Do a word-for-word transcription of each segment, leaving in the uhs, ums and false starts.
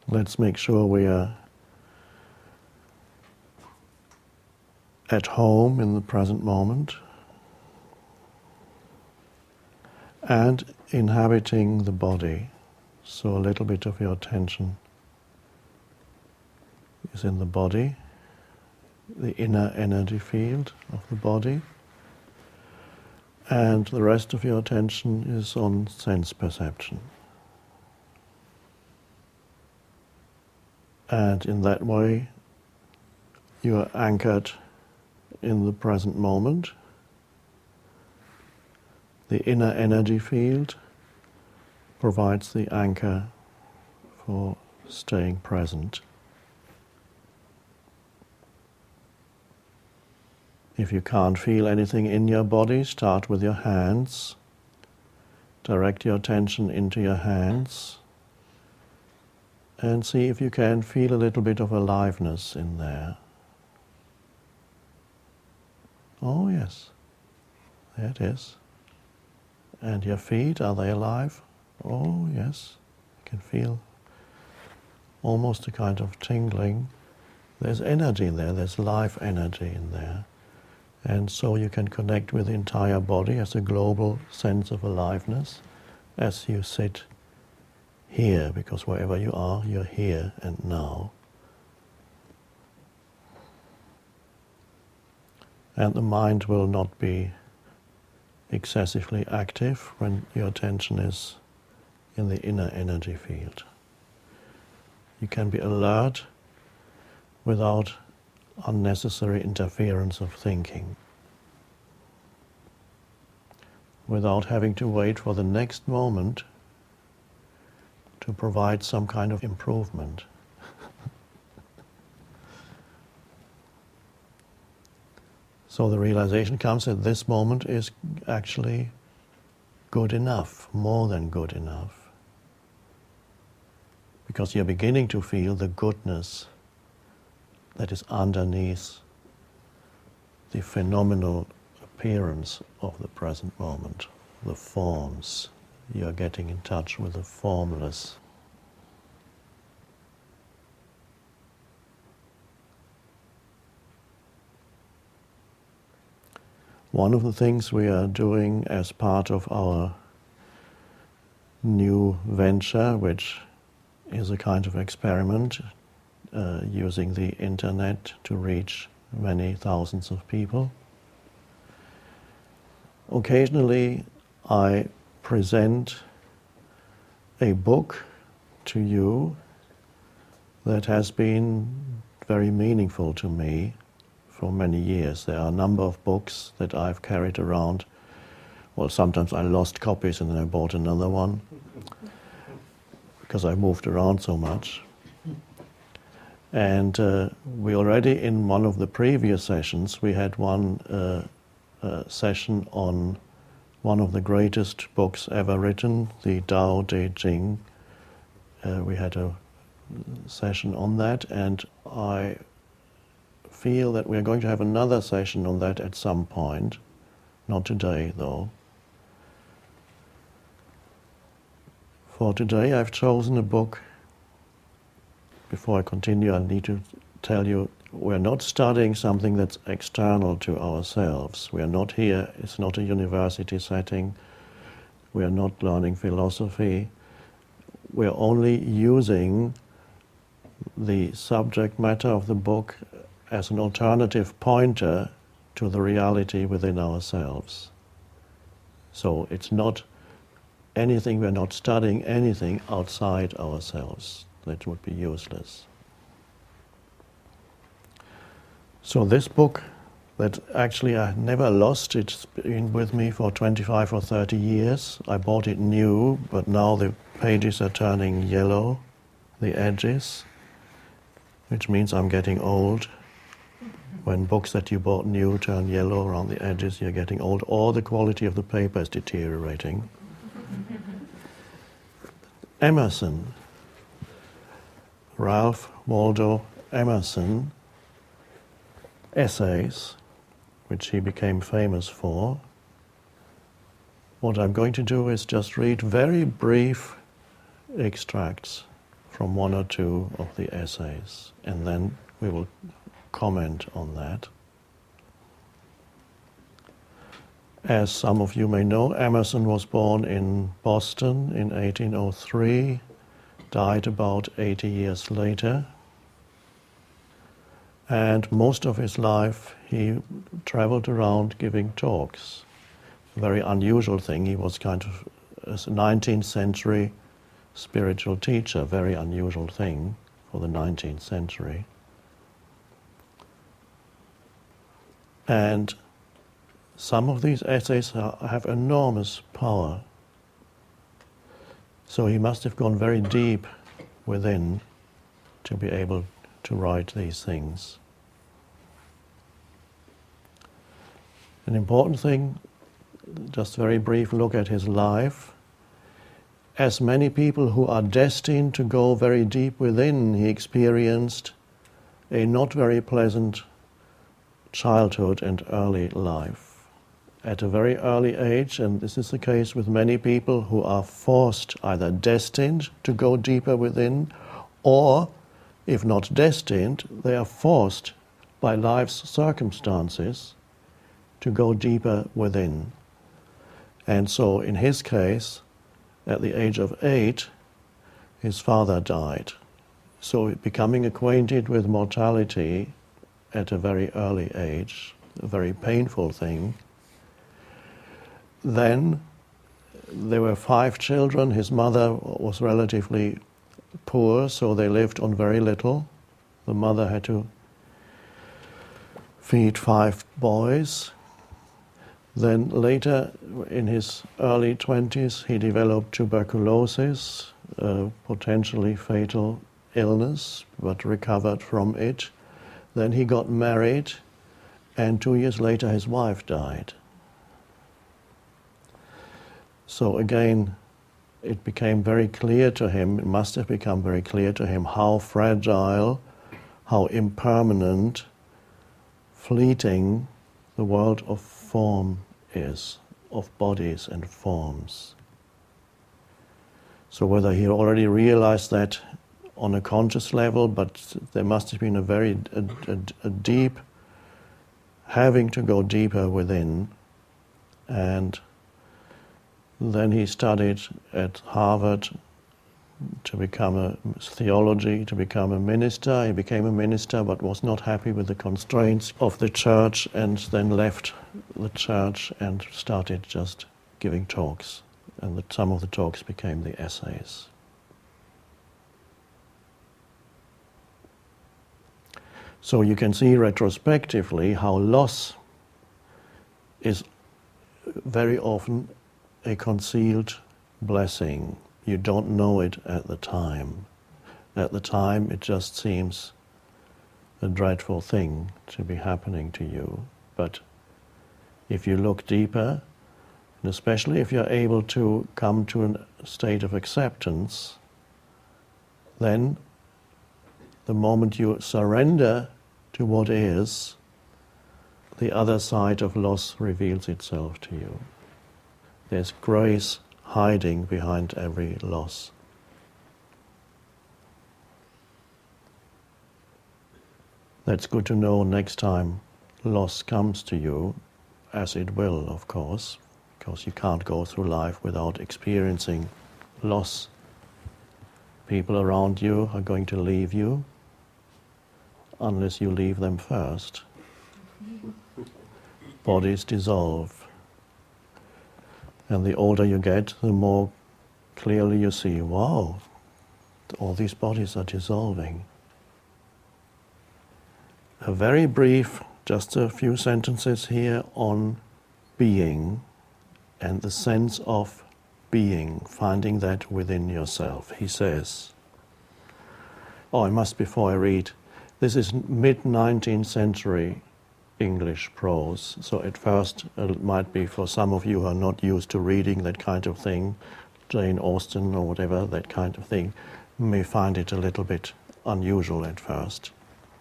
Let's make sure we are at home in the present moment and inhabiting the body. So a little bit of your attention is in the body, the inner energy field of the body, and the rest of your attention is on sense perception. And in that way, you are anchored in the present moment. The inner energy field provides the anchor for staying present. If you can't feel anything in your body, start with your hands. Direct your attention into your hands and see if you can feel a little bit of aliveness in there. Oh yes, there it is. And your feet, are they alive? Oh yes, you can feel almost a kind of tingling. There's energy there, there's life energy in there. And so you can connect with the entire body as a global sense of aliveness as you sit here, because wherever you are, you're here and now. And the mind will not be excessively active when your attention is in the inner energy field. You can be alert without unnecessary interference of thinking, without having to wait for the next moment to provide some kind of improvement. So the realization comes that this moment is actually good enough, more than good enough. Because you're beginning to feel the goodness that is underneath the phenomenal appearance of the present moment, the forms. You're getting in touch with the formless. One of the things we are doing as part of our new venture, which is a kind of experiment, uh, using the internet to reach many thousands of people. Occasionally I present a book to you that has been very meaningful to me for many years. There are a number of books that I've carried around. Well, sometimes I lost copies and then I bought another one because I moved around so much. And uh, we already, in one of the previous sessions, we had one uh, uh, session on one of the greatest books ever written, the Tao Te Ching. Uh, we had a session on that, and I feel that we're going to have another session on that at some point. Not today, though. For today, I've chosen a book. Before I continue, I need to tell you, we're not studying something that's external to ourselves. We are not here, it's not a university setting. We are not learning philosophy. We're only using the subject matter of the book as an alternative pointer to the reality within ourselves. So it's not anything, we're not studying anything outside ourselves. That would be useless. So this book that actually I never lost, it's been with me for twenty-five or thirty years. I bought it new, but now the pages are turning yellow, the edges, which means I'm getting old. When books that you bought new turn yellow around the edges, you're getting old, or the quality of the paper is deteriorating. Emerson, Ralph Waldo Emerson, essays, which he became famous for. What I'm going to do is just read very brief extracts from one or two of the essays, and then we will comment on that. As some of you may know, Emerson was born in Boston in eighteen oh three, died about eighty years later, and most of his life he traveled around giving talks. A very unusual thing. He was kind of a nineteenth century spiritual teacher, very unusual thing for the nineteenth century. And some of these essays have enormous power. So he must have gone very deep within to be able to write these things. An important thing, just a very brief look at his life. As many people who are destined to go very deep within, he experienced a not very pleasant childhood and early life. At a very early age, and this is the case with many people who are forced, either destined to go deeper within, or, if not destined, they are forced by life's circumstances to go deeper within. And so, in his case, at the age of eight, his father died. So, becoming acquainted with mortality at a very early age, a very painful thing. Then there were five children. His mother was relatively poor, so they lived on very little. The mother had to feed five boys. Then later, in his early twenties, he developed tuberculosis, a potentially fatal illness, but recovered from it. Then he got married, and two years later his wife died. So again, it became very clear to him, it must have become very clear to him how fragile, how impermanent, fleeting the world of form is, of bodies and forms. So whether he already realized that on a conscious level, but there must have been a very a, a, a deep having to go deeper within. And then he studied at Harvard to become a theology, to become a minister. He became a minister but was not happy with the constraints of the church, and then left the church and started just giving talks. And the, some of the talks became the essays. So you can see retrospectively how loss is very often a concealed blessing. You don't know it at the time. At the time it just seems a dreadful thing to be happening to you. But if you look deeper, and especially if you're able to come to a state of acceptance, then the moment you surrender to what is, the other side of loss reveals itself to you. There's grace hiding behind every loss. That's good to know next time loss comes to you, as it will, of course, because you can't go through life without experiencing loss. People around you are going to leave you unless you leave them first. Bodies dissolve. And the older you get, the more clearly you see, wow, all these bodies are dissolving. A very brief, just a few sentences here on being and the sense of being, finding that within yourself. He says, oh, I must, before I read, this is mid-nineteenth century English prose, so at first it might be for some of you who are not used to reading that kind of thing, Jane Austen or whatever, that kind of thing, may find it a little bit unusual at first.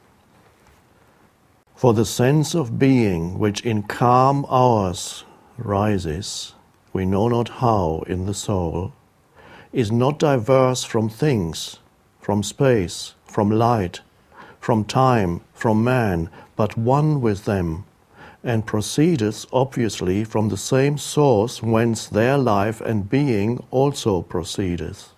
For the sense of being which in calm hours rises, we know not how, in the soul, is not diverse from things, from space, from light, from time, from man, but one with them, and proceedeth obviously from the same source whence their life and being also proceedeth.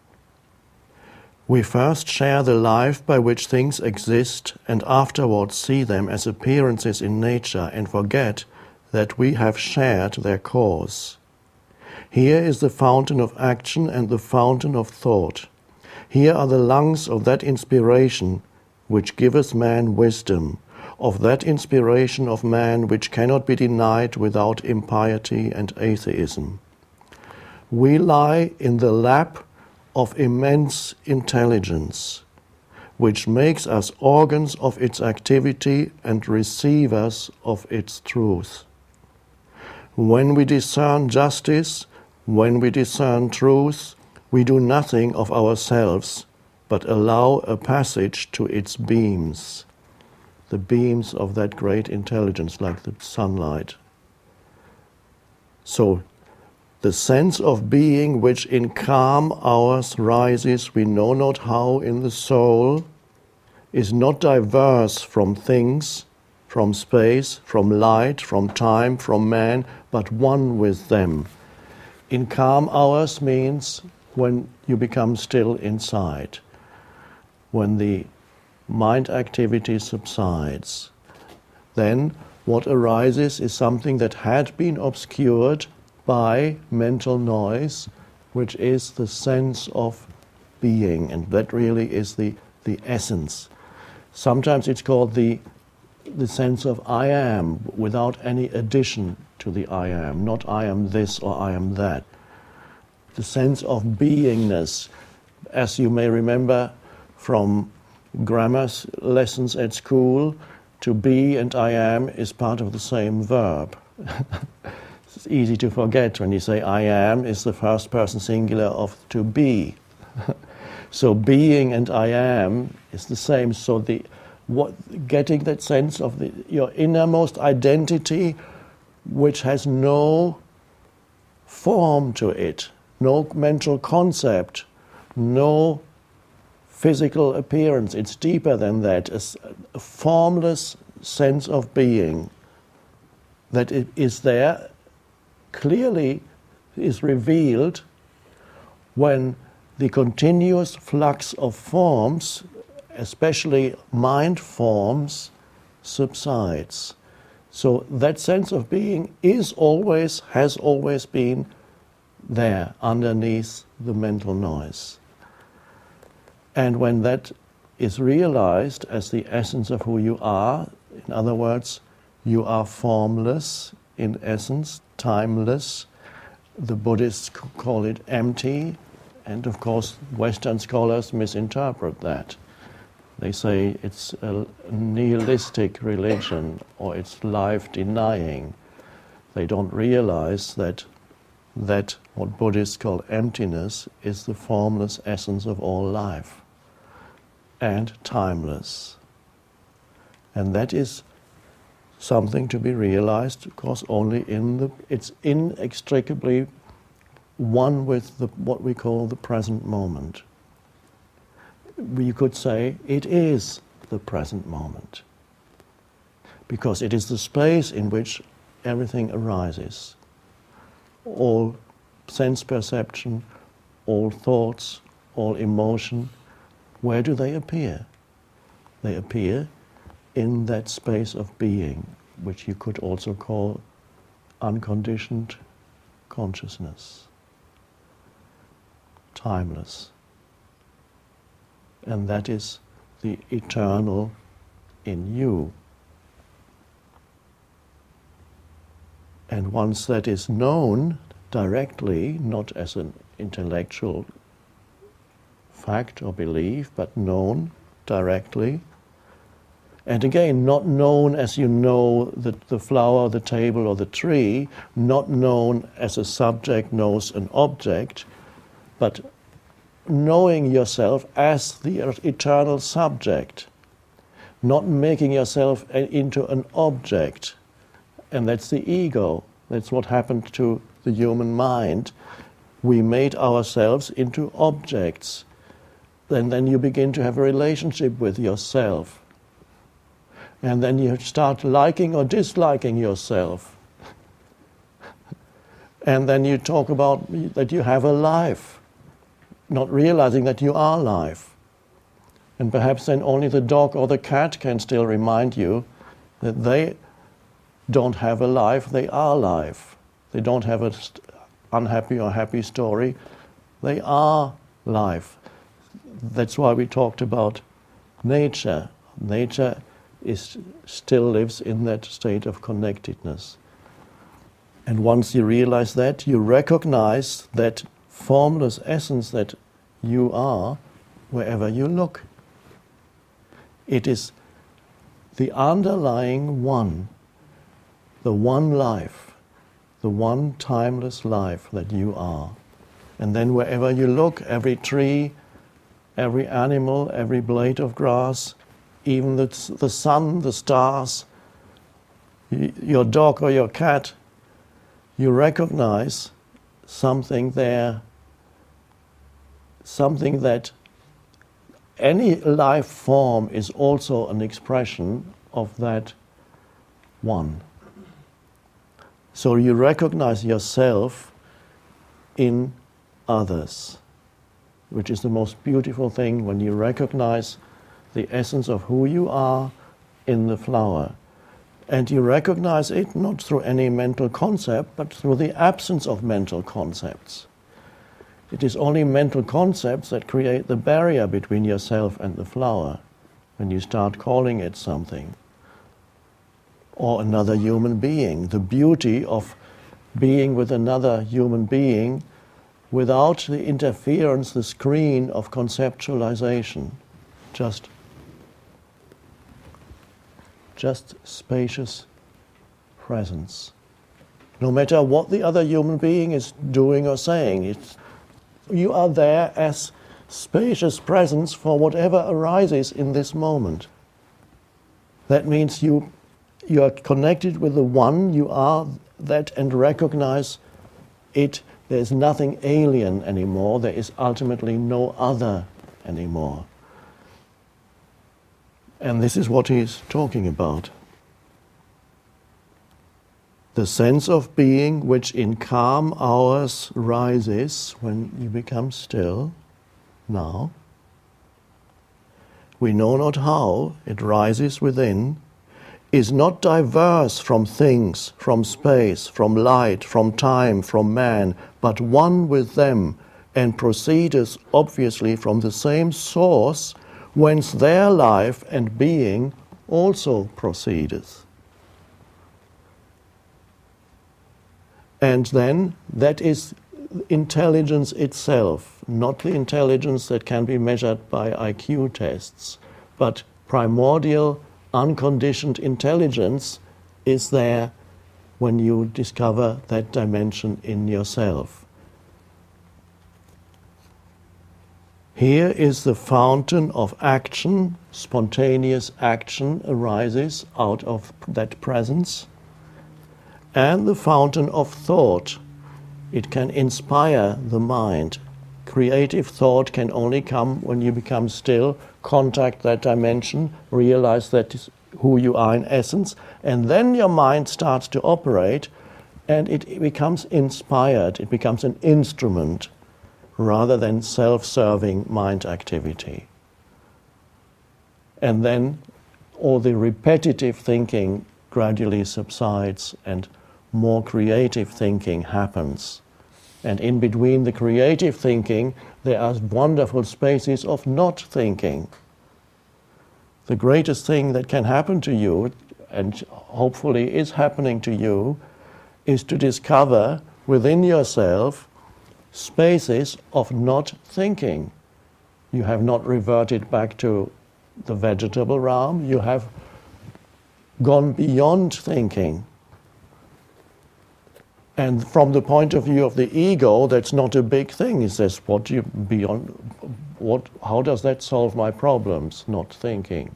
We first share the life by which things exist, and afterwards see them as appearances in nature, and forget that we have shared their cause. Here is the fountain of action and the fountain of thought. Here are the lungs of that inspiration which giveth man wisdom, of that inspiration of man which cannot be denied without impiety and atheism. We lie in the lap of immense intelligence, which makes us organs of its activity and receivers of its truth. When we discern justice, when we discern truth, we do nothing of ourselves, but allow a passage to its beams, the beams of that great intelligence like the sunlight. So, the sense of being which in calm hours rises, we know not how, in the soul, is not diverse from things, from space, from light, from time, from man, but one with them. In calm hours means when you become still inside, when the mind activity subsides. Then what arises is something that had been obscured by mental noise, which is the sense of being, and that really is the, the essence. Sometimes it's called the, the sense of I am, without any addition to the I am, not I am this or I am that. The sense of beingness, as you may remember from grammar lessons at school, to be and I am is part of the same verb. It's easy to forget when you say I am is the first person singular of to be. So being and I am is the same. So the what getting that sense of the, your innermost identity, which has no form to it, no mental concept, no physical appearance. It's deeper than that. A, a formless sense of being that it is there, clearly is revealed when the continuous flux of forms, especially mind forms, subsides. So that sense of being is always, has always been there underneath the mental noise. And when that is realized as the essence of who you are, in other words, you are formless in essence, timeless. The Buddhists call it empty, and of course Western scholars misinterpret that. They say it's a nihilistic religion or it's life-denying. They don't realize that that what Buddhists call emptiness is the formless essence of all life and timeless. And that is something to be realized, of course, only in the, it's inextricably one with the, what we call the present moment. You could say it is the present moment, because it is the space in which everything arises. All sense perception, all thoughts, all emotion, where do they appear? They appear in that space of being, which you could also call unconditioned consciousness, timeless. And that is the eternal in you. And once that is known directly, not as an intellectual fact or belief, but known directly, and again, not known as you know the, the flower, the table, or the tree, not known as a subject knows an object, but knowing yourself as the eternal subject, not making yourself into an object. And that's the ego. That's what happened to the human mind. We made ourselves into objects. then, then you begin to have a relationship with yourself. And then you start liking or disliking yourself. And then you talk about that you have a life, not realizing that you are life. And perhaps then only the dog or the cat can still remind you that they don't have a life, they are life. They don't have an unhappy or happy story, they are life. That's why we talked about nature. Nature is, still lives in that state of connectedness. And once you realize that, you recognize that formless essence that you are wherever you look. It is the underlying one, the one life, the one timeless life that you are. And then wherever you look, every tree, every animal, every blade of grass, even the, the sun, the stars, your dog or your cat, you recognize something there, something that any life form is also an expression of that one. So you recognize yourself in others, which is the most beautiful thing when you recognize the essence of who you are in the flower. And you recognize it not through any mental concept, but through the absence of mental concepts. It is only mental concepts that create the barrier between yourself and the flower, when you start calling it something. Or another human being. The beauty of being with another human being without the interference, the screen of conceptualization. Just Just spacious presence. No matter what the other human being is doing or saying, it's, you are there as spacious presence for whatever arises in this moment. That means you, you are connected with the one, you are that, and recognize it. There is nothing alien anymore. There is ultimately no other anymore. And this is what he's talking about. The sense of being which in calm hours rises when you become still, now. We know not how it rises within, is not diverse from things, from space, from light, from time, from man, but one with them, and proceedeth obviously from the same source whence their life and being also proceedeth. And then that is intelligence itself, not the intelligence that can be measured by I Q tests, but primordial, unconditioned intelligence is there when you discover that dimension in yourself. Here is the fountain of action, spontaneous action arises out of that presence, and the fountain of thought. It can inspire the mind. Creative thought can only come when you become still, contact that dimension, realize that is who you are in essence, and then your mind starts to operate, and it becomes inspired, it becomes an instrument, rather than self-serving mind activity. And then all the repetitive thinking gradually subsides and more creative thinking happens. And in between the creative thinking, there are wonderful spaces of not thinking. The greatest thing that can happen to you, and hopefully is happening to you, is to discover within yourself spaces of not thinking. You have not reverted back to the vegetable realm, you have gone beyond thinking. And from the point of view of the ego, that's not a big thing. It says, what you beyond, what, how does that solve my problems? Not thinking.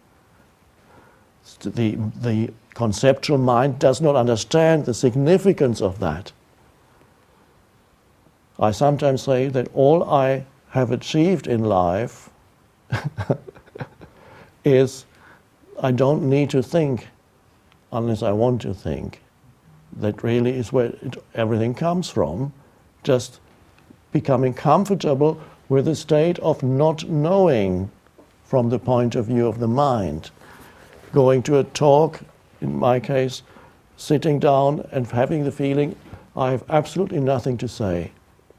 The, the conceptual mind does not understand the significance of that. I sometimes say that all I have achieved in life is I don't need to think unless I want to think. That really is where it, everything comes from. Just becoming comfortable with the state of not knowing from the point of view of the mind. Going to a talk, in my case, sitting down and having the feeling I have absolutely nothing to say.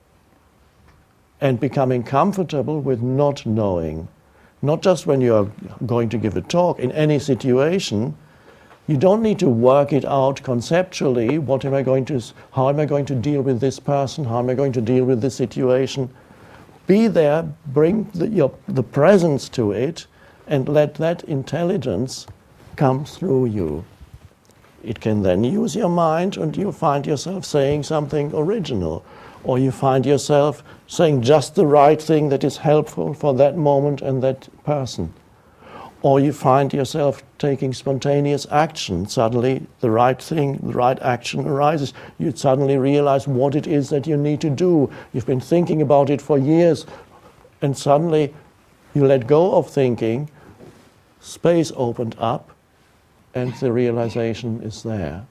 And becoming comfortable with not knowing. Not just when you're going to give a talk, in any situation. You don't need to work it out conceptually. What am I going to, how am I going to deal with this person? How am I going to deal with this situation? Be there, bring the, your, the presence to it, and let that intelligence come through you. It can then use your mind, and you find yourself saying something original, or you find yourself saying just the right thing that is helpful for that moment and that person. Or you find yourself taking spontaneous action. Suddenly the right thing, the right action arises. You suddenly realize what it is that you need to do. You've been thinking about it for years, and suddenly you let go of thinking, space opened up, and the realization is there.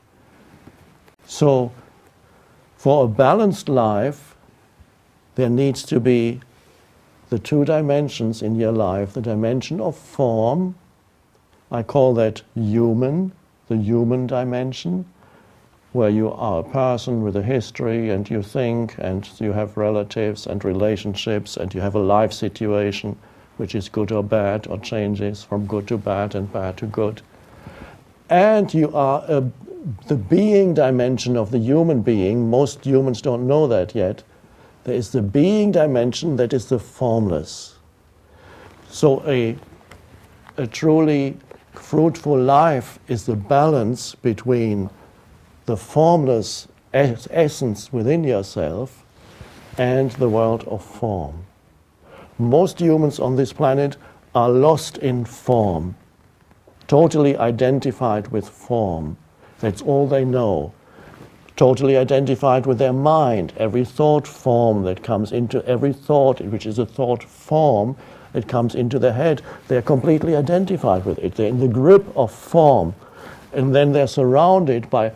So, for a balanced life, there needs to be the two dimensions in your life, the dimension of form, I call that human, the human dimension, where you are a person with a history and you think and you have relatives and relationships and you have a life situation which is good or bad or changes from good to bad and bad to good. And you are a, the being dimension of the human being. Most humans don't know that yet. There is the being dimension that is the formless. So a, a truly fruitful life is the balance between the formless es- essence within yourself and the world of form. Most humans on this planet are lost in form, totally identified with form. That's all they know. Totally identified with their mind. Every thought form that comes into every thought, which is a thought form, that comes into their head, they're completely identified with it. They're in the grip of form. And then they're surrounded by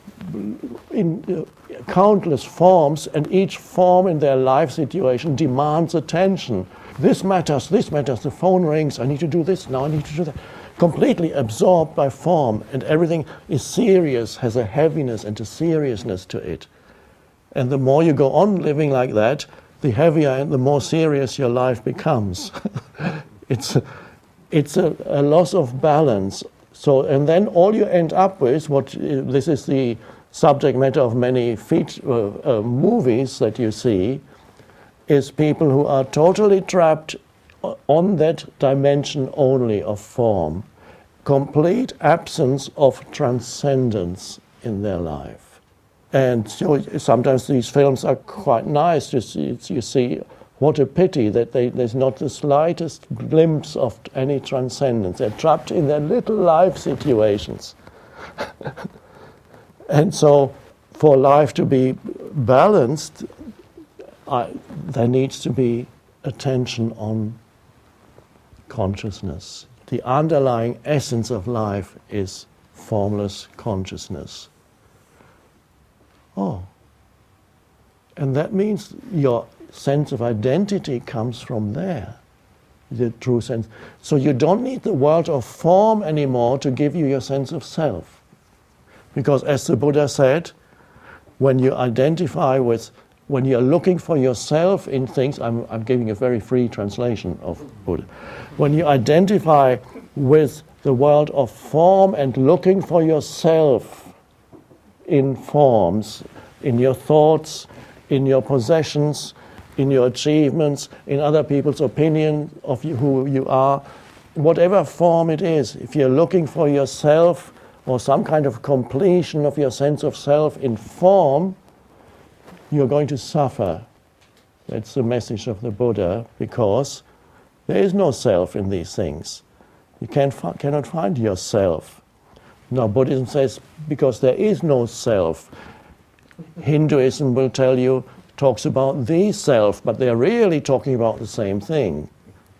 in, uh, countless forms, and each form in their life situation demands attention. This matters, this matters, the phone rings, I need to do this, now I need to do that. Completely absorbed by form, and everything is serious, has a heaviness and a seriousness to it. And the more you go on living like that, the heavier and the more serious your life becomes. it's a, it's a, a loss of balance. So, and then all you end up with, what this is the subject matter of many feat, uh, uh, movies that you see, is people who are totally trapped on that dimension only of form, complete absence of transcendence in their life. And so sometimes these films are quite nice. You see, you see what a pity that they, there's not the slightest glimpse of any transcendence. They're trapped in their little life situations. And so for life to be balanced, I, there needs to be attention on consciousness. The underlying essence of life is formless consciousness. Oh, and that means your sense of identity comes from there, the true sense. So you don't need the world of form anymore to give you your sense of self. Because as the Buddha said, when you identify with, when you're looking for yourself in things, I'm, I'm giving a very free translation of Buddha. When you identify with the world of form and looking for yourself in forms, in your thoughts, in your possessions, in your achievements, in other people's opinion of you, who you are, whatever form it is, if you're looking for yourself or some kind of completion of your sense of self in form, you're going to suffer. That's the message of the Buddha, because there is no self in these things. You can't fi- cannot find yourself. Now, Buddhism says because there is no self. Hinduism will tell you talks about the self, but they're really talking about the same thing.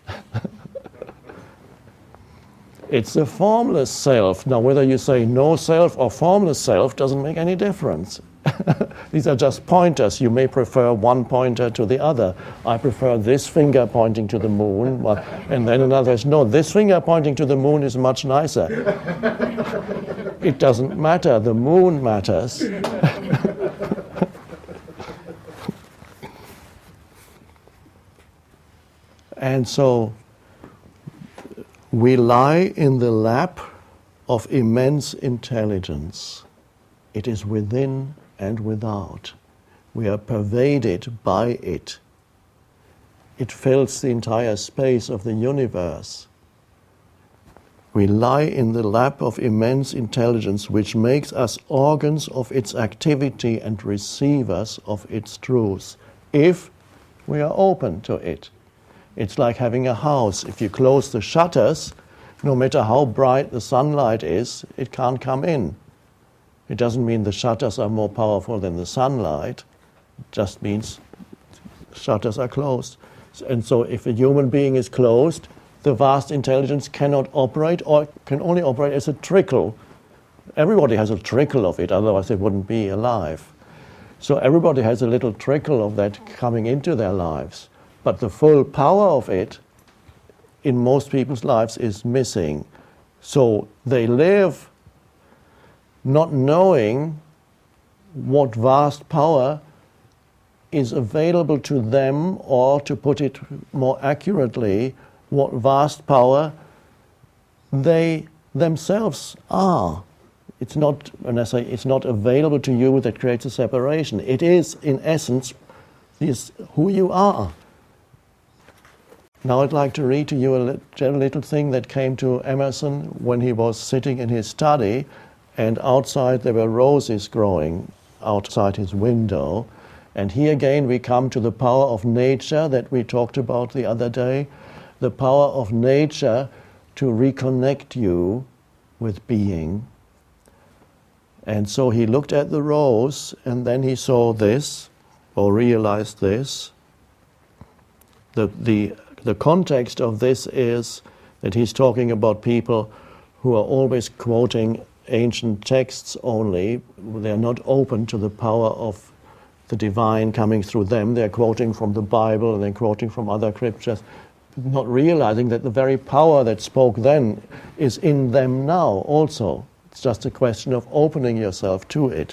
It's the formless self. Now, whether you say no self or formless self doesn't make any difference. These are just pointers. You may prefer one pointer to the other. I prefer this finger pointing to the moon, and then another says, no, this finger pointing to the moon is much nicer. It doesn't matter. The moon matters. And so we lie in the lap of immense intelligence. It is within and without. We are pervaded by it. It fills the entire space of the universe. We lie in the lap of immense intelligence, which makes us organs of its activity and receivers of its truth, if we are open to it. It's like having a house. If you close the shutters, no matter how bright the sunlight is, it can't come in. It doesn't mean the shutters are more powerful than the sunlight. It just means shutters are closed. And so if a human being is closed, the vast intelligence cannot operate, or can only operate as a trickle. Everybody has a trickle of it, otherwise they wouldn't be alive. So everybody has a little trickle of that coming into their lives. But the full power of it in most people's lives is missing. So they live not knowing what vast power is available to them, or to put it more accurately, what vast power they themselves are. It's not, when I say it's not available to you, that creates a separation. It is, in essence, is who you are. Now I'd like to read to you a little thing that came to Emerson when he was sitting in his study, and outside there were roses growing outside his window. And here again we come to the power of nature that we talked about the other day, the power of nature to reconnect you with being. And so he looked at the rose, and then he saw this, or realized this. The, the, the context of this is that he's talking about people who are always quoting ancient texts only. They're not open to the power of the divine coming through them. They're quoting from the Bible and they're quoting from other scriptures, not realizing that the very power that spoke then is in them now also. It's just a question of opening yourself to it.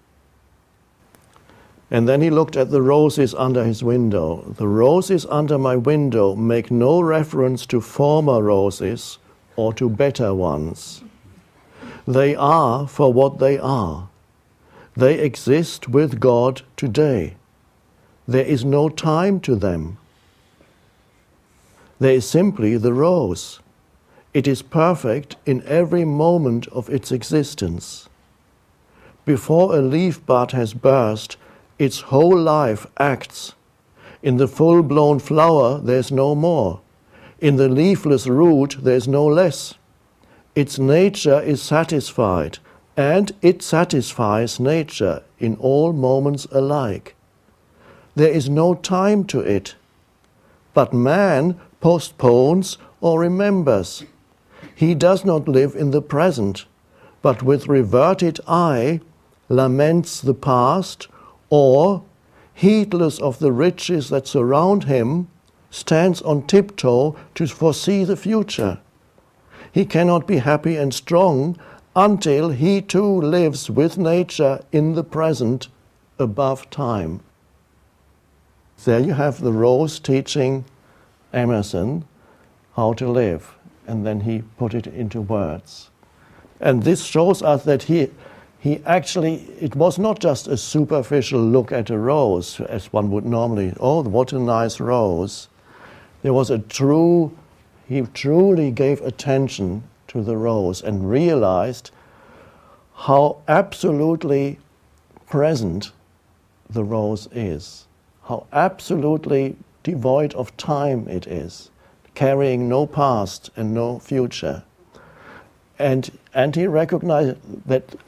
And then he looked at the roses under his window. The roses under my window make no reference to former roses or to better ones. They are for what they are. They exist with God today. There is no time to them. There is simply the rose. It is perfect in every moment of its existence. Before a leaf bud has burst, its whole life acts. In the full-blown flower, there's no more. In the leafless root, there's no less. Its nature is satisfied, and it satisfies nature in all moments alike. There is no time to it, but man postpones or remembers. He does not live in the present, but with reverted eye laments the past, or, heedless of the riches that surround him, stands on tiptoe to foresee the future. He cannot be happy and strong until he too lives with nature in the present, above time. There you have the rose teaching Emerson how to live, and then he put it into words. And this shows us that he, he actually, it was not just a superficial look at a rose, as one would normally, oh, what a nice rose. There was a true, he truly gave attention to the rose and realized how absolutely present the rose is, how absolutely devoid of time it is, carrying no past and no future. And, and he recognized that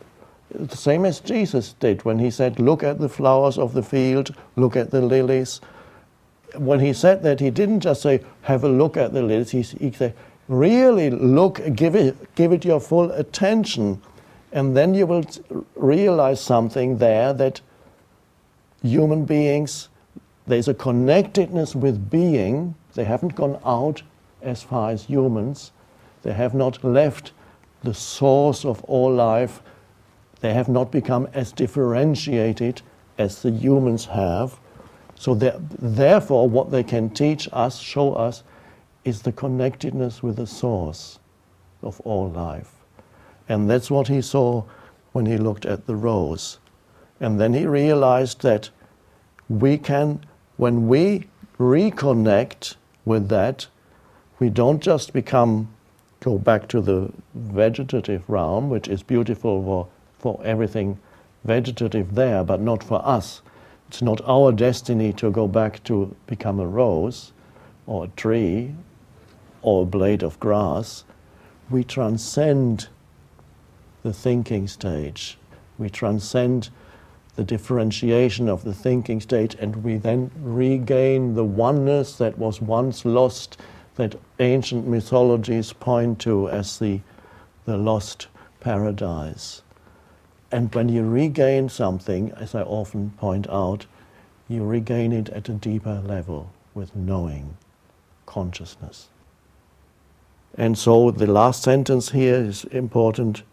The same as Jesus did when he said, look at the flowers of the field, look at the lilies. When he said that, he didn't just say, have a look at the lilies. He, he said, really look, give it, give it your full attention. And then you will realize something there, that human beings, there's a connectedness with being. They haven't gone out as far as humans. They have not left the source of all life. They have not become as differentiated as the humans have. So therefore, what they can teach us, show us, is the connectedness with the source of all life. And that's what he saw when he looked at the rose. And then he realized that we can, when we reconnect with that, we don't just become, go back to the vegetative realm, which is beautiful for, for everything vegetative there, but not for us. It's not our destiny to go back to become a rose or a tree or a blade of grass. We transcend the thinking stage. We transcend the differentiation of the thinking stage, and we then regain the oneness that was once lost, that ancient mythologies point to as the, the lost paradise. And when you regain something, as I often point out, you regain it at a deeper level with knowing, consciousness. And so the last sentence here is important.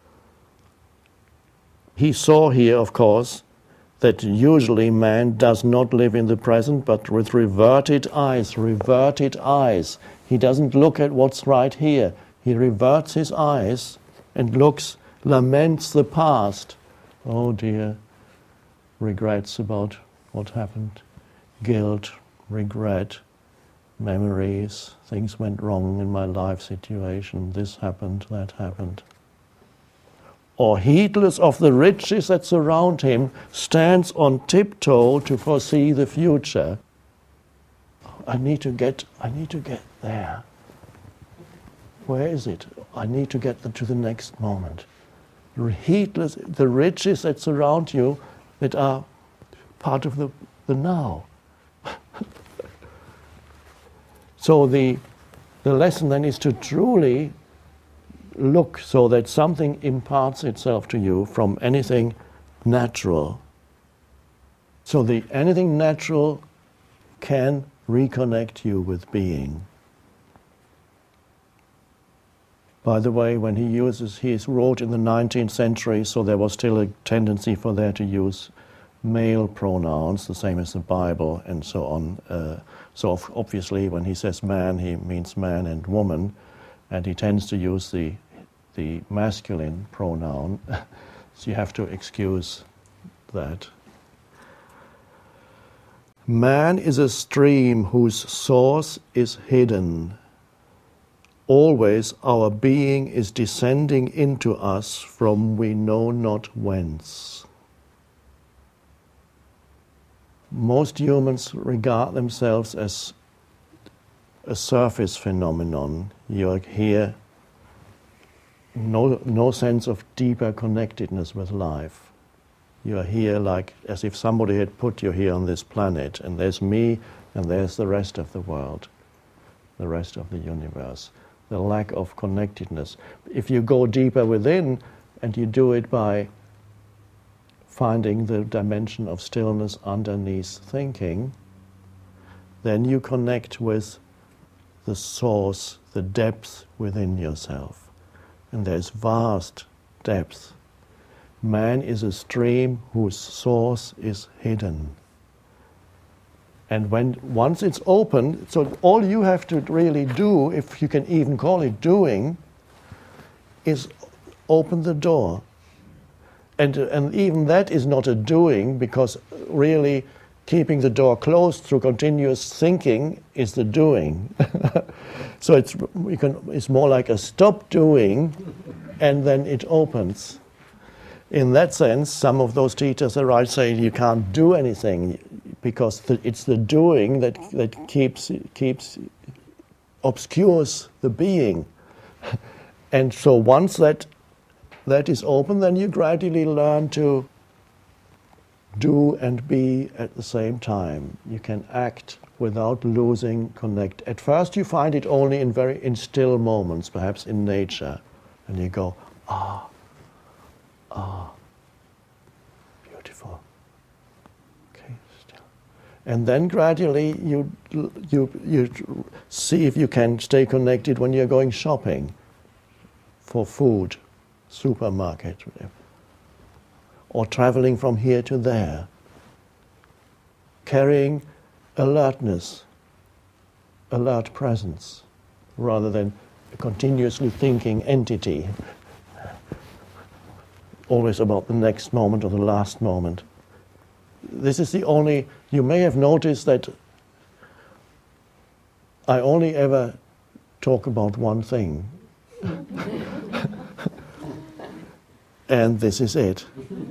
He saw here, of course, that usually man does not live in the present, but with reverted eyes, reverted eyes. He doesn't look at what's right here. He reverts his eyes and looks, laments the past. Oh dear, regrets about what happened, guilt, regret, memories, things went wrong in my life situation, this happened, that happened. Or heedless of the riches that surround him, stands on tiptoe to foresee the future. I need to get, I need to get there. Where is it? I need to get to the next moment. Heedless, the riches that surround you that are part of the, the now. So the, the lesson then is to truly look so that something imparts itself to you from anything natural. So the anything natural can reconnect you with being. By the way, when he uses, he wrote in the nineteenth century, so there was still a tendency for there to use male pronouns, the same as the Bible and so on. Uh, so obviously when he says man, he means man and woman, and he tends to use the the masculine pronoun, so you have to excuse that. Man is a stream whose source is hidden. Always our being is descending into us from we know not whence. Most humans regard themselves as a surface phenomenon. You're here, no, no sense of deeper connectedness with life. You're here like as if somebody had put you here on this planet, and there's me and there's the rest of the world, the rest of the universe. The lack of connectedness. If you go deeper within and you do it by finding the dimension of stillness underneath thinking, then you connect with the source, the depth within yourself. And there's vast depth. Man is a stream whose source is hidden. And when once it's open, so all you have to really do, if you can even call it doing, is open the door. And, and even that is not a doing, because really keeping the door closed through continuous thinking is the doing. So it's, we can, it's more like a stop doing, and then it opens. In that sense, some of those teachers are right saying you can't do anything, because the, it's the doing that, that keeps, keeps, obscures the being. And so once that that is open, then you gradually learn to do and be at the same time. You can act without losing connect. At first you find it only in very in still moments, perhaps in nature, and you go, ah, ah, beautiful. Okay, still. And then gradually you you you see if you can stay connected when you're going shopping for food, supermarket, whatever. Or traveling from here to there, carrying alertness, alert presence, rather than a continuously thinking entity, always about the next moment or the last moment. This is the only, you may have noticed that I only ever talk about one thing. And this is it.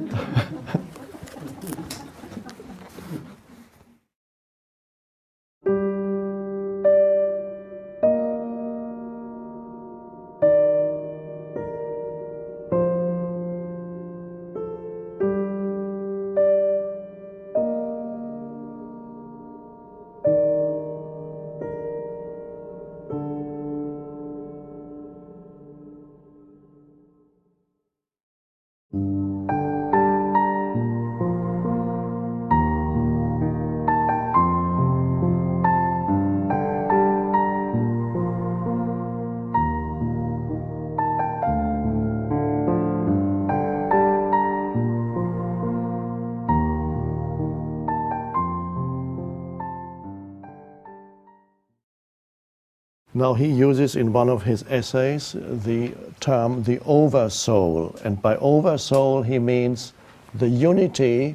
Now he uses in one of his essays the term the oversoul, and by oversoul he means the unity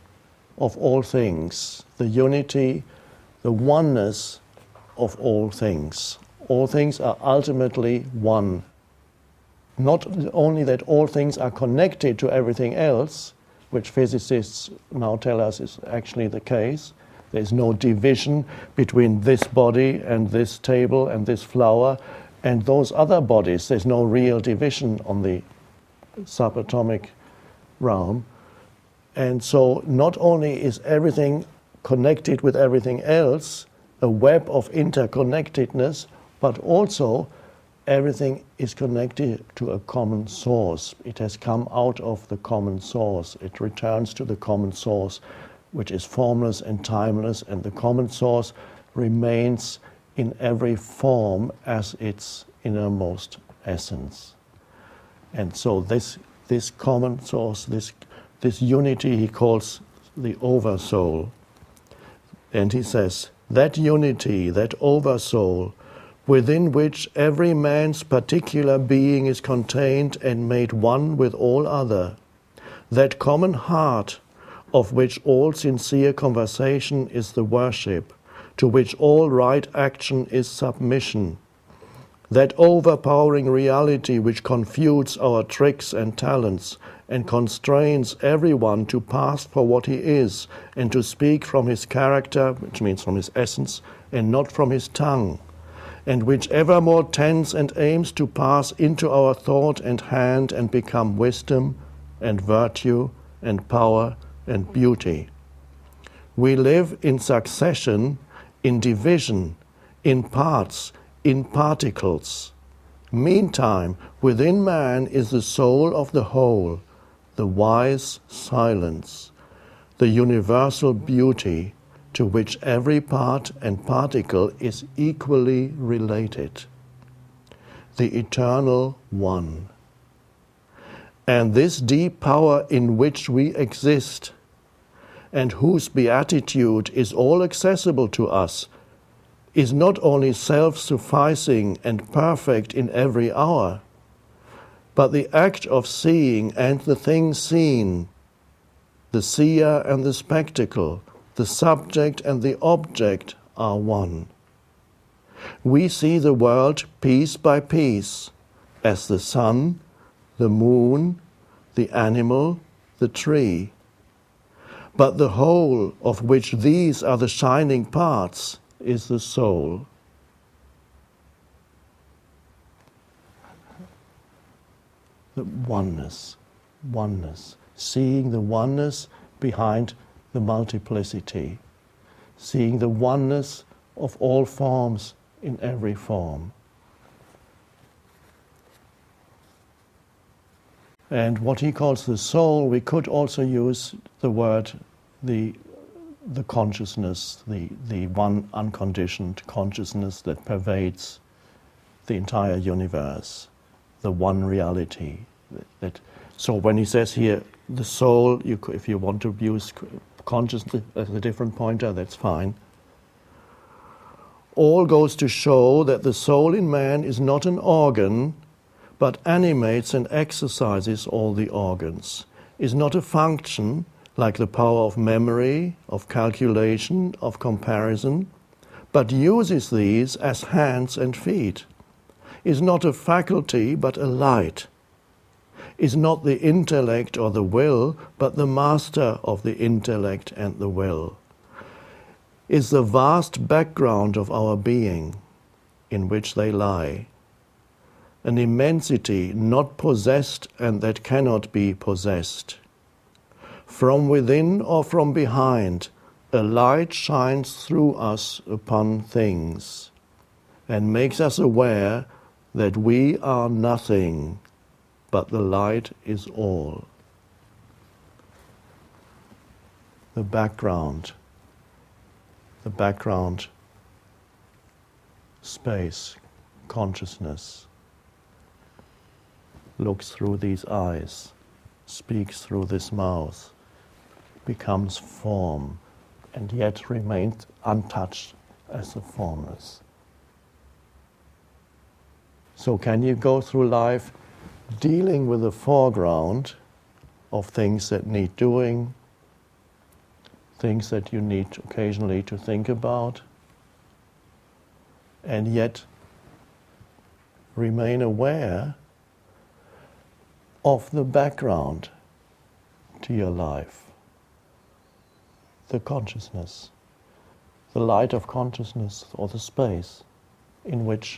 of all things, the unity, the oneness of all things. All things are ultimately one. Not only that all things are connected to everything else, which physicists now tell us is actually the case. There's no division between this body and this table and this flower and those other bodies. There's no real division on the subatomic realm. And so not only is everything connected with everything else, a web of interconnectedness, but also everything is connected to a common source. It has come out of the common source. It returns to the common source, which is formless and timeless, and the common source remains in every form as its innermost essence. And so this this common source, this this unity he calls the oversoul. And he says, that unity, that oversoul, within which every man's particular being is contained and made one with all other, that common heart of which all sincere conversation is the worship, to which all right action is submission, that overpowering reality which confutes our tricks and talents and constrains everyone to pass for what he is and to speak from his character, which means from his essence, and not from his tongue, and which evermore tends and aims to pass into our thought and hand and become wisdom and virtue and power and beauty. We live in succession, in division, in parts, in particles. Meantime, within man is the soul of the whole, the wise silence, the universal beauty to which every part and particle is equally related, the eternal one. And this deep power in which we exist, and whose beatitude is all accessible to us, is not only self-sufficing and perfect in every hour, but the act of seeing and the thing seen, the seer and the spectacle, the subject and the object are one. We see the world piece by piece, as the sun, the moon, the animal, the tree. But the whole, of which these are the shining parts, is the soul. The oneness, oneness, seeing the oneness behind the multiplicity, seeing the oneness of all forms in every form. And what he calls the soul, we could also use the word, the, the consciousness, the, the one unconditioned consciousness that pervades the entire universe, the one reality. That, that, so when he says here, the soul, you, if you want to use consciousness as a different pointer, that's fine. All goes to show that the soul in man is not an organ, but animates and exercises all the organs, is not a function like the power of memory, of calculation, of comparison, but uses these as hands and feet, is not a faculty but a light, is not the intellect or the will, but the master of the intellect and the will, is the vast background of our being in which they lie, an immensity not possessed and that cannot be possessed. From within or from behind, a light shines through us upon things and makes us aware that we are nothing, but the light is all. The background, the background space, consciousness, looks through these eyes, speaks through this mouth, becomes form, and yet remains untouched as the formless. So can you go through life dealing with the foreground of things that need doing, things that you need occasionally to think about, and yet remain aware of the background to your life, the consciousness, the light of consciousness, or the space in which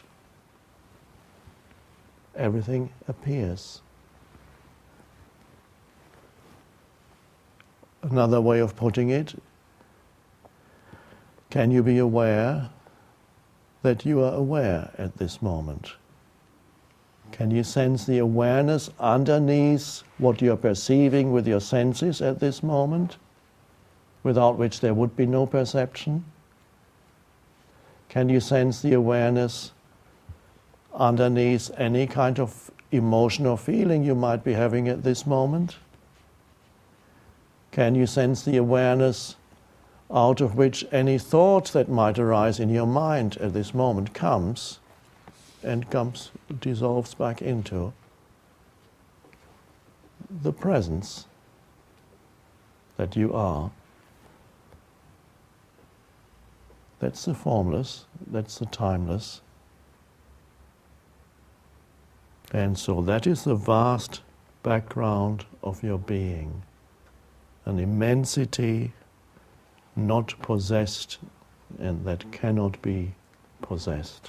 everything appears. Another way of putting it, can you be aware that you are aware at this moment? Can you sense the awareness underneath what you're perceiving with your senses at this moment, without which there would be no perception? Can you sense the awareness underneath any kind of emotion or feeling you might be having at this moment? Can you sense the awareness out of which any thought that might arise in your mind at this moment comes and comes, dissolves back into the presence that you are? That's the formless, that's the timeless. And so that is the vast background of your being, an immensity not possessed and that cannot be possessed.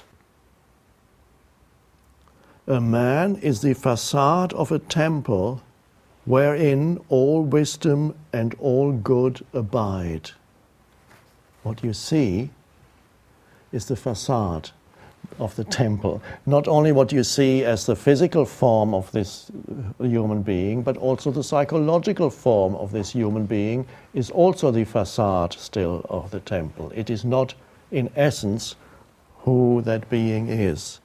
A man is the facade of a temple wherein all wisdom and all good abide. What you see is the facade of the temple. Not only what you see as the physical form of this human being, but also the psychological form of this human being is also the facade still of the temple. It is not, in essence, who that being is.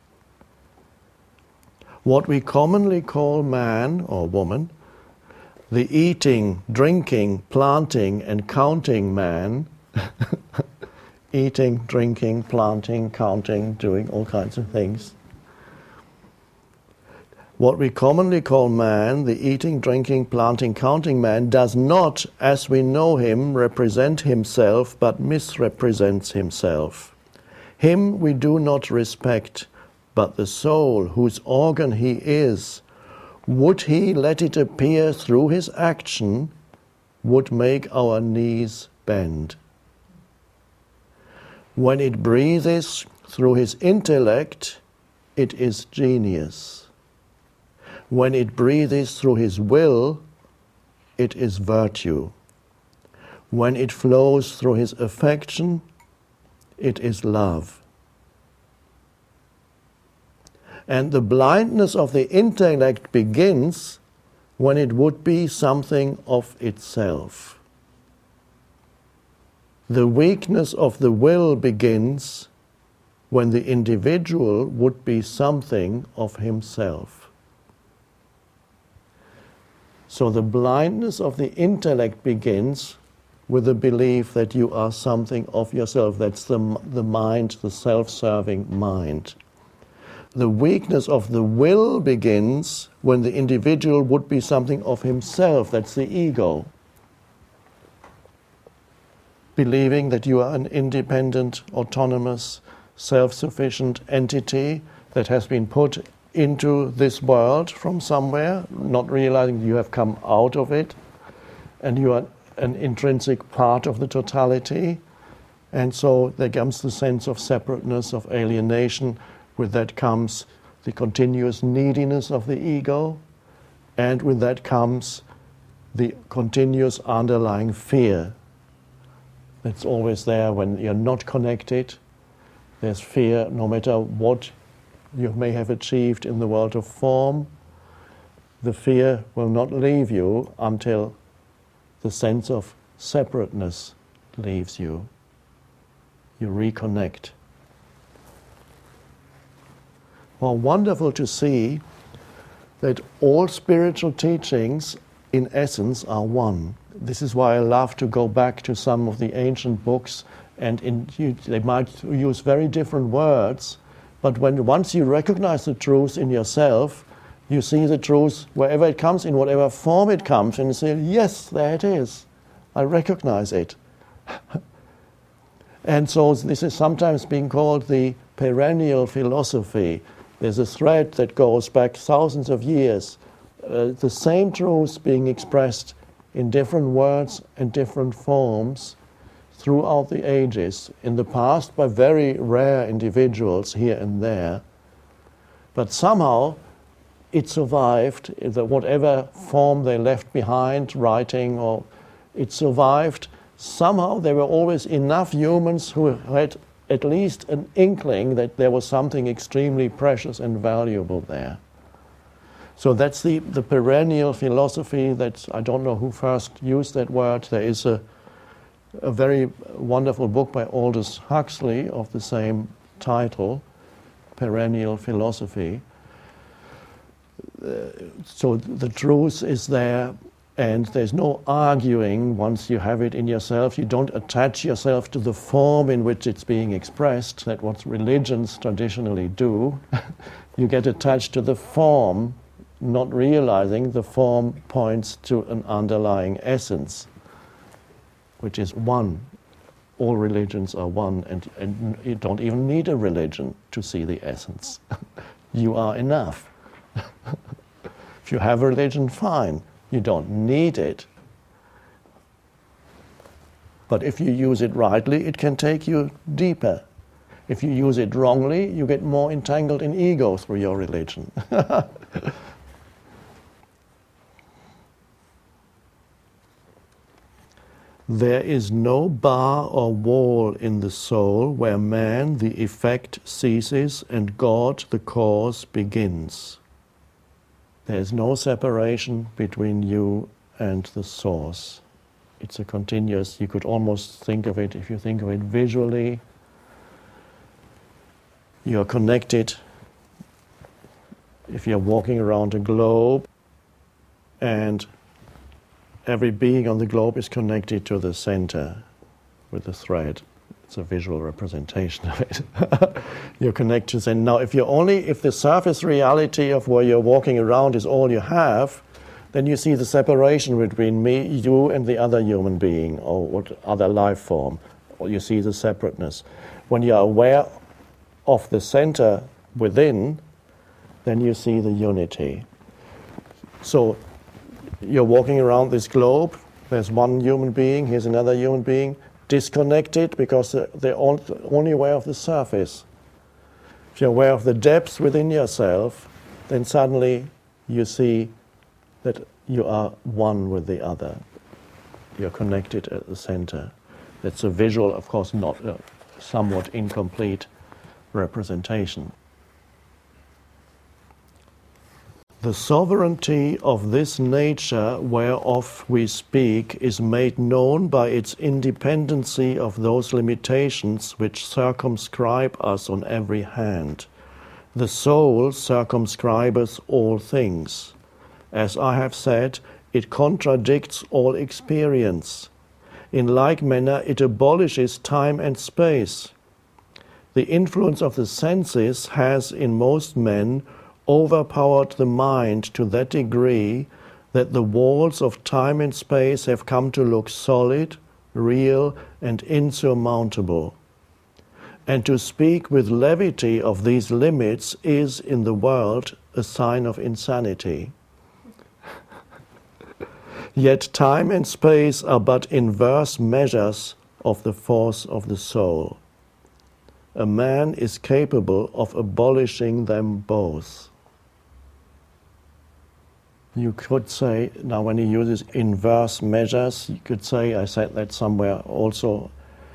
What we commonly call man or woman, the eating, drinking, planting, and counting man, eating, drinking, planting, counting, doing all kinds of things. What we commonly call man, the eating, drinking, planting, counting man, does not, as we know him, represent himself, but misrepresents himself. Him we do not respect, but the soul, whose organ he is, would he let it appear through his action, would make our knees bend. When it breathes through his intellect, it is genius. When it breathes through his will, it is virtue. When it flows through his affection, it is love. And the blindness of the intellect begins when it would be something of itself. The weakness of the will begins when the individual would be something of himself. So the blindness of the intellect begins with the belief that you are something of yourself. That's the, the mind, the self-serving mind. The weakness of the will begins when the individual would be something of himself. That's the ego. Believing that you are an independent, autonomous, self-sufficient entity that has been put into this world from somewhere, not realizing you have come out of it, and you are an intrinsic part of the totality. And so there comes the sense of separateness, of alienation. With that comes the continuous neediness of the ego, and with that comes the continuous underlying fear. That's always there when you're not connected. There's fear no matter what you may have achieved in the world of form. The fear will not leave you until the sense of separateness leaves you. You reconnect. Well, wonderful to see that all spiritual teachings in essence are one. This is why I love to go back to some of the ancient books, and in, you, they might use very different words, but when once you recognize the truth in yourself, you see the truth wherever it comes, in whatever form it comes, and you say, yes, there it is. I recognize it. And so this is sometimes being called the perennial philosophy. There's a thread that goes back thousands of years, uh, the same truths being expressed in different words and different forms throughout the ages, in the past by very rare individuals here and there, but somehow it survived, that whatever form they left behind, writing or it survived. Somehow there were always enough humans who had at least an inkling that there was something extremely precious and valuable there. So that's the, the perennial philosophy. That I don't know who first used that word. There is a, a very wonderful book by Aldous Huxley of the same title, Perennial Philosophy. Uh, so the truth is there, and there's no arguing once you have it in yourself. You don't attach yourself to the form in which it's being expressed. That's what religions traditionally do. You get attached to the form, not realizing the form points to an underlying essence, which is one. All religions are one, and, and you don't even need a religion to see the essence. You are enough. If you have a religion, fine. You don't need it. But if you use it rightly, it can take you deeper. If you use it wrongly, you get more entangled in ego through your religion. There is no bar or wall in the soul where man, the effect, ceases and God, the cause, begins. There is no separation between you and the source. It's a continuous, you could almost think of it, if you think of it visually, you're connected. If you're walking around a globe, and every being on the globe is connected to the center with a thread. It's a visual representation of it. You're connected. And now, if you only, if the surface reality of where you're walking around is all you have, then you see the separation between me, you, and the other human being, or what other life form. Or you see the separateness. When you are aware of the center within, then you see the unity. So you're walking around this globe. There's one human being. Here's another human being. Disconnected because they're only aware of the surface. If you're aware of the depth within yourself, then suddenly you see that you are one with the other. You're connected at the center. That's a visual, of course, not a somewhat incomplete representation. The sovereignty of this nature whereof we speak is made known by its independency of those limitations which circumscribe us on every hand. The soul circumscribeth all things. As I have said, it contradicts all experience. In like manner, it abolishes time and space. The influence of the senses has, in most men, overpowered the mind to that degree that the walls of time and space have come to look solid, real, and insurmountable. And to speak with levity of these limits is, in the world, a sign of insanity. Yet time and space are but inverse measures of the force of the soul. A man is capable of abolishing them both. You could say, now when he uses inverse measures, you could say, I said that somewhere also,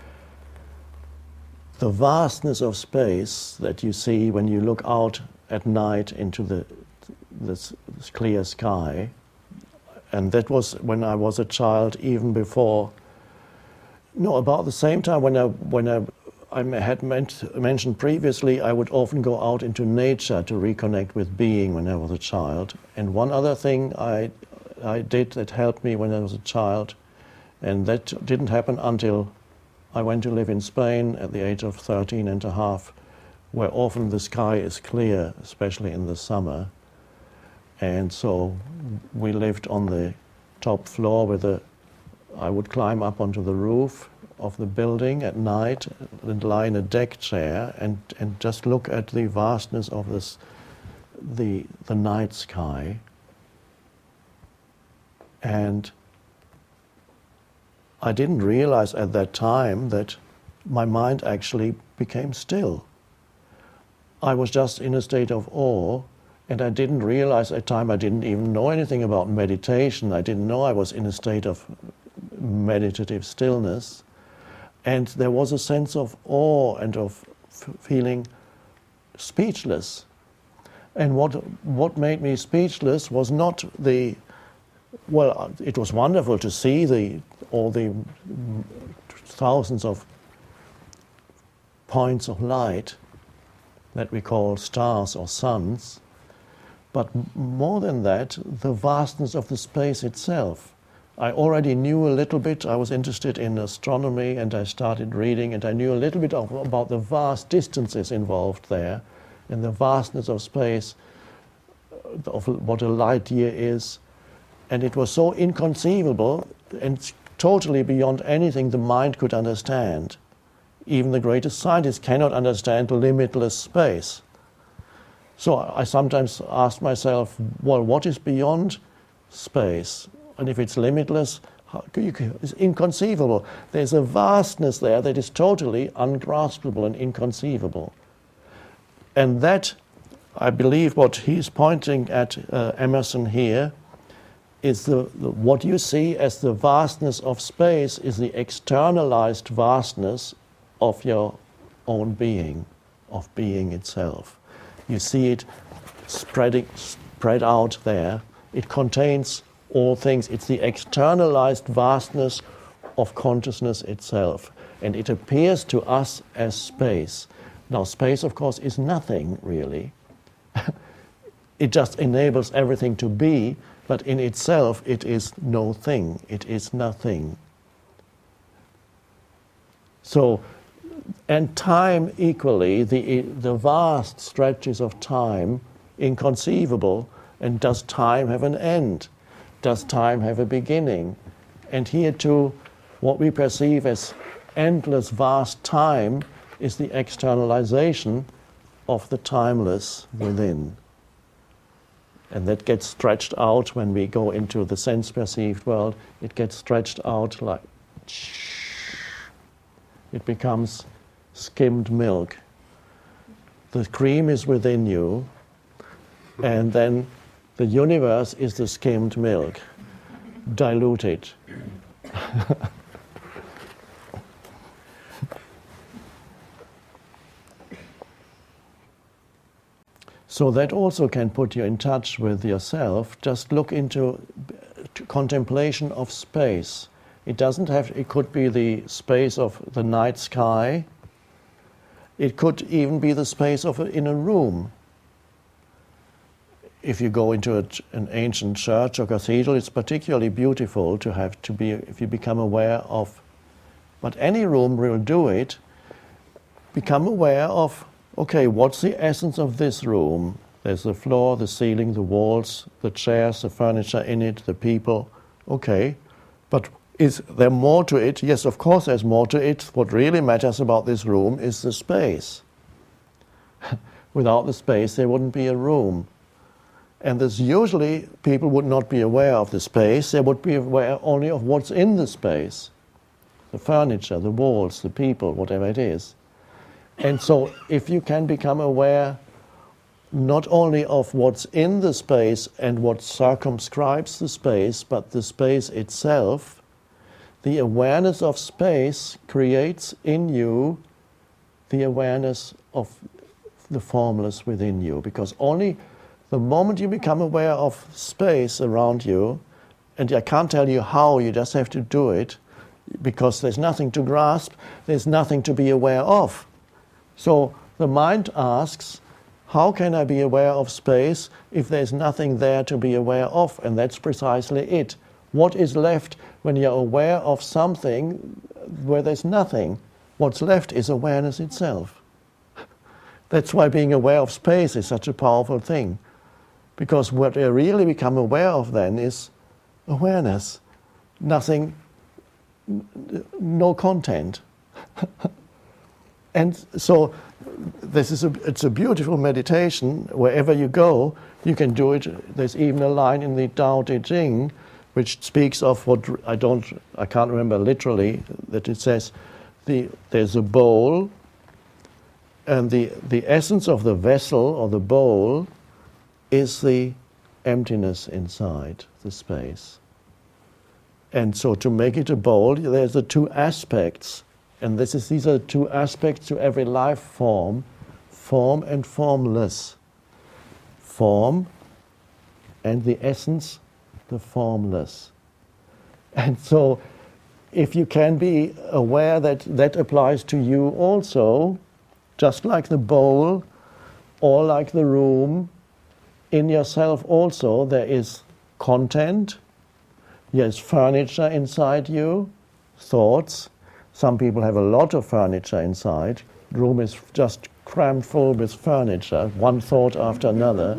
the vastness of space that you see when you look out at night into the this, this clear sky, and that was when I was a child, even before, no, about the same time when I, when I, I had meant, mentioned previously, I would often go out into nature to reconnect with being when I was a child. And one other thing I, I did that helped me when I was a child, and that didn't happen until I went to live in Spain at the age of thirteen and a half, where often the sky is clear, especially in the summer. And so we lived on the top floor with a, I would climb up onto the roof of the building at night and lie in a deck chair and, and just look at the vastness of this, the, the night sky. And I didn't realize at that time that my mind actually became still. I was just in a state of awe. And I didn't realize at the time, I didn't even know anything about meditation. I didn't know I was in a state of meditative stillness. And there was a sense of awe and of f- feeling speechless. And what, what made me speechless was not the, well, it was wonderful to see the, all the thousands of points of light that we call stars or suns. But more than that, the vastness of the space itself. I already knew a little bit. I was interested in astronomy, and I started reading, and I knew a little bit of, about the vast distances involved there, and the vastness of space, of what a light year is. And it was so inconceivable and totally beyond anything the mind could understand. Even the greatest scientists cannot understand limitless space. So I sometimes ask myself, well, what is beyond space? And if it's limitless, how, you, it's inconceivable. There's a vastness there that is totally ungraspable and inconceivable. And that, I believe, what he's pointing at, uh, Emerson here, is the, the what you see as the vastness of space is the externalized vastness of your own being, of being itself. You see it spreading, spread out there. It contains all things. It's the externalized vastness of consciousness itself. And it appears to us as space. Now, space, of course, is nothing, really. It just enables everything to be, but in itself, it is no thing. It is nothing. So, and time equally, the, the vast stretches of time, inconceivable. And does time have an end? Does time have a beginning? And here too, what we perceive as endless vast time is the externalization of the timeless within. And that gets stretched out when we go into the sense-perceived world. It gets stretched out like, it becomes skimmed milk. The cream is within you, and then The universe is the skimmed milk, diluted. So that also can put you in touch with yourself. Just look into contemplation of space. It doesn't have, it could be the space of the night sky. It could even be the space of a, in a room. If you go into a, an ancient church or cathedral, it's particularly beautiful to have to be, if you become aware of, but any room will do it, become aware of, okay, what's the essence of this room? There's the floor, the ceiling, the walls, the chairs, the furniture in it, the people. Okay, but is there more to it? Yes, of course there's more to it. What really matters about this room is the space. Without the space, there wouldn't be a room. And there's usually, people would not be aware of the space. They would be aware only of what's in the space. The furniture, the walls, the people, whatever it is. And so if you can become aware not only of what's in the space and what circumscribes the space, but the space itself, the awareness of space creates in you the awareness of the formless within you. Because only the moment you become aware of space around you, and I can't tell you how, you just have to do it, because there's nothing to grasp, there's nothing to be aware of. So the mind asks, how can I be aware of space if there's nothing there to be aware of? And that's precisely it. What is left when you're aware of something where there's nothing? What's left is awareness itself. That's why being aware of space is such a powerful thing. Because what you really become aware of then is awareness. Nothing, no content. And so this is a, it's a beautiful meditation. Wherever you go, you can do it. There's even a line in the Tao Te Ching which speaks of what I don't, I can't remember literally, that it says the, there's a bowl, and the, the essence of the vessel or the bowl is the emptiness inside the space. And so to make it a bowl, there's the two aspects. And this is, these are two aspects to every life form, form and formless. Form and the essence, the formless. And so if you can be aware that that applies to you also, just like the bowl or like the room, in yourself also there is content, there's furniture inside you, thoughts. Some people have a lot of furniture inside. The room is just crammed full with furniture, one thought after another.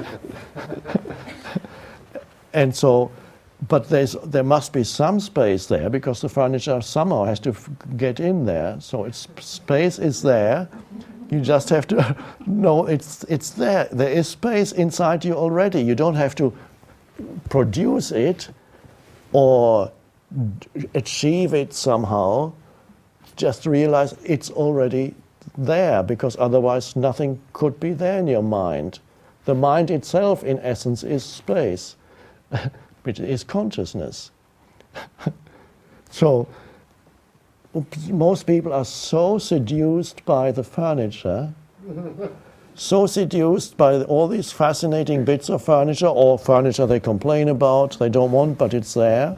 And so, but there's, there must be some space there because the furniture somehow has to f- get in there. So it's, space is there. You just have to know it's, it's there. There is space inside you already. You don't have to produce it or d- achieve it somehow. Just realize it's already there, because otherwise nothing could be there in your mind. The mind itself, in essence, is space, which is consciousness. So most people are so seduced by the furniture, so seduced by all these fascinating bits of furniture, or furniture they complain about, they don't want, but it's there.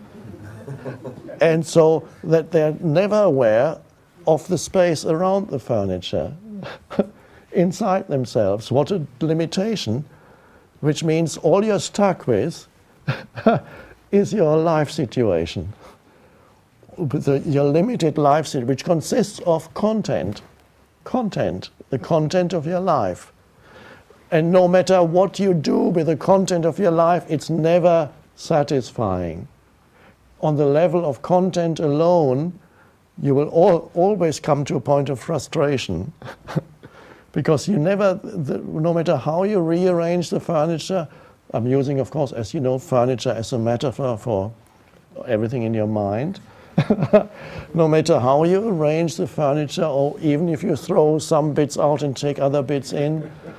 And so that they're never aware of the space around the furniture, inside themselves. What a limitation, which means all you're stuck with is your life situation. The, your limited life situation, which consists of content, content, the content of your life. And no matter what you do with the content of your life, it's never satisfying. On the level of content alone, you will all, always come to a point of frustration. Because you never, the, no matter how you rearrange the furniture, I'm using, of course, as you know, furniture as a metaphor for everything in your mind. No matter how you arrange the furniture, or even if you throw some bits out and take other bits in,